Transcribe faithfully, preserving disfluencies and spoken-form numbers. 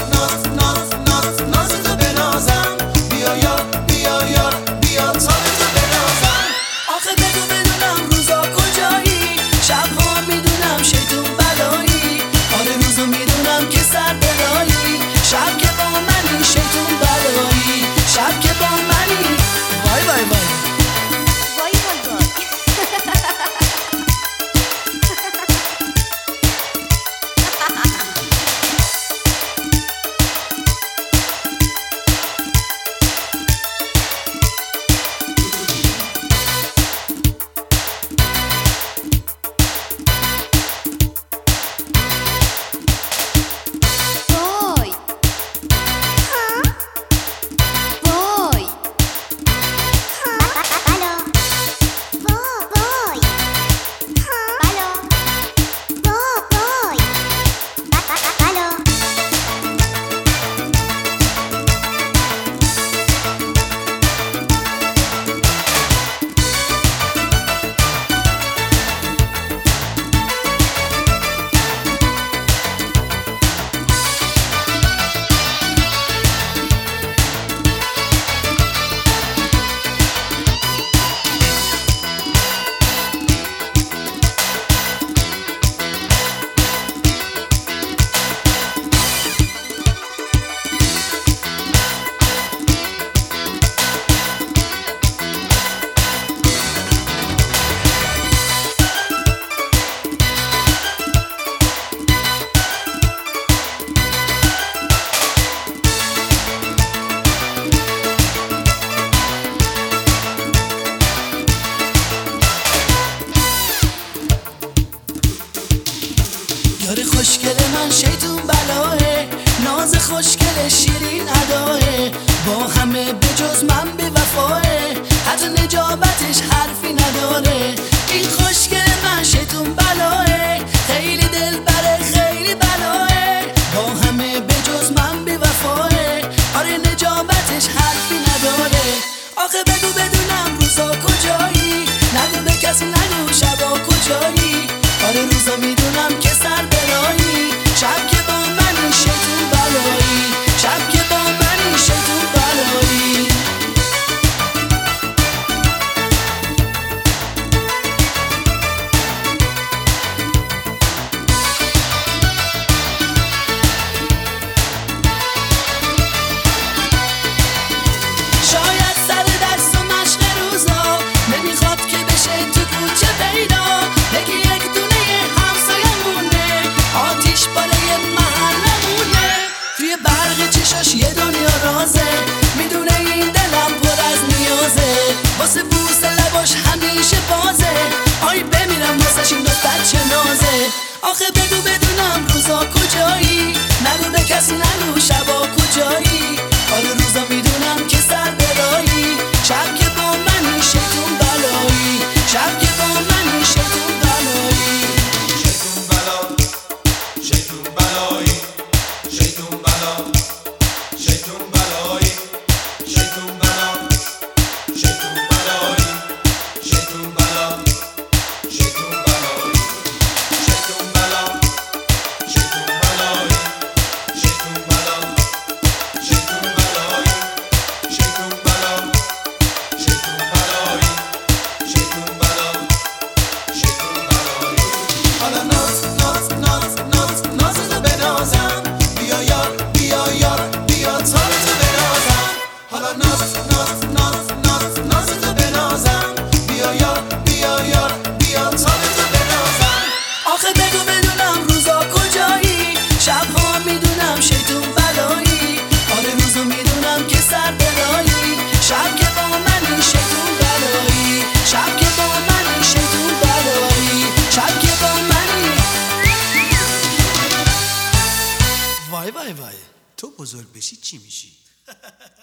ناز ناز ناز ناز تو بنازم، بیا یار بیا یار بیا تا تو بنازم. آخه بگو بدونم روزا کجایی، شبها میدونم شیطون بلایی، آره روزا میدونم که سر بلایی، شب که با منی شیطون بلایی، شب که با منی. وای وای وای وای وای وای یار خوشگل من شیطون بلاه، ناز خوشگل شیرین اداه، با همه به جز من بی وفاه، حتی نجابتش حرفی نداره. این خوشگل من شیطون بلاه، خیلی دل بره خیلی بلاه، با همه به جز من بی وفاه، آره نجابتش حرفی نداره. آخه بگو بدونم روزا کجایی، نگو به کسی نگو شبا کجایی، آره روزا میدونم که سر بلایی، شب که با منی شیطون بلایی، شب که با منی شیطون بلایی. شاید سر دست و مشق روزا نمیخواد که بشه تو کوچه پیدا، بگی یک دونه همسایمونه، آتیش بالای محلمونه، توی برق چشاش یه دنیا رازه، میدونه این دلم پر از نیازه، واسه بوس لباش همیشه بازه، آی بمیرم واسش این دختر چه نازه. آخه بگو بدونم روزا کجایی، نگو به کسی نگو شبا کجایی، آره روزا میدونم که سر برایی، شب که با منی شیطون بلایی، شب که با منی شیطون بلایی. شیطون بلا شیطون بلایی شیطون بلا شیطون بلایی شیطون بلا شیطون بلایی شیطون بلا شیطون بلایی شیطون بلا شیطون بلایی شیطون بلا شیطون بلایی شیطون بلا شیطون بلایی شیطون بلا شیطون بلایی. حالا ناز ناز ناز ناز ناز تو بنازم، بیا یار بیا یار بیا تا تو بنازم. حالا ناز ناز ناز ناز ناز تو بنازم، بیا یار بیا یار بیا تا تو بنازم. آخه بگو بدونم روزا کجایی، شبها میدونم شیطون بلایی، آره روزا میدونم که سر بلایی، شب که با منی شیطون بلایی، شب که با منی شیطون بلایی، شب که با منی. وای وای وای تو بزرگ بشی چی میشی؟